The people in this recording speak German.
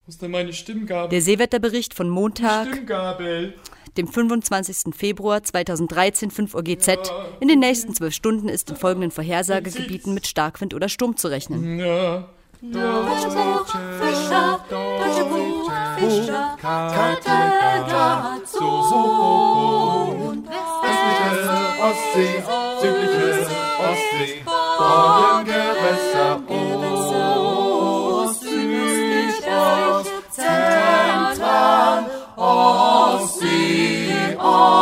Wo ist denn meine Stimmgabel? Der Seewetterbericht von Montag, Stimmgabel. dem 25. Februar 2013, 5 Uhr GZ. In den nächsten 12 Stunden ist in folgenden Vorhersagegebieten mit Starkwind oder Sturm zu rechnen. Ja. Deutsche Buchfischer, Deutsche Buchfischer, Kattegat, und Östliche Ostsee, südliche Ostsee, Bodengewässer, Ost, Süd, Ost, Zentral, Ostsee, Ost.